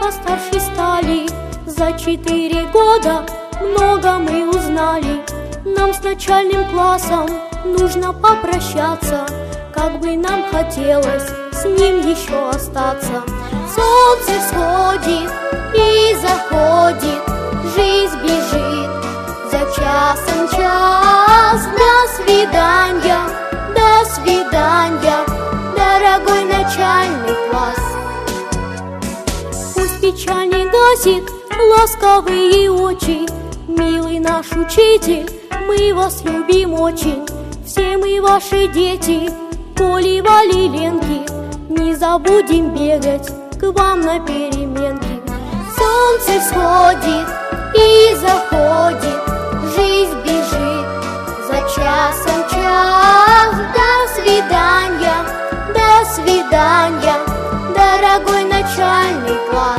постарше стали, за 4 года много мы узнали. Нам с начальным классом нужно попрощаться, как бы нам хотелось с ним еще остаться. Солнце всходит и заходит, жизнь бежит за часом час. До свидания, дорогой начальный класс. Пусть печаль не гасит ласковые очи, милый наш учитель, мы вас любим очень. Все мы ваши дети, Коли, Вали, Ленки, не забудем бегать к вам на переменки. Солнце всходит и заходит, жизнь бежит за часом час. До свидания, дорогой начальный класс.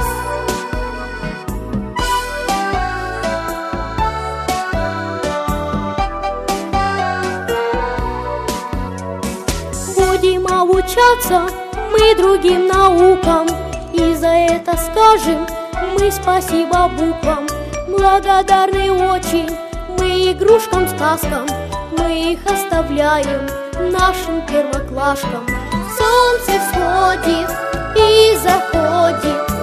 Будем обучаться мы другим наукам, и за это скажем мы спасибо буквам. Благодарны очень мы игрушкам, сказкам, мы их оставляем нашим первоклашкам. Солнце всходит и заходит,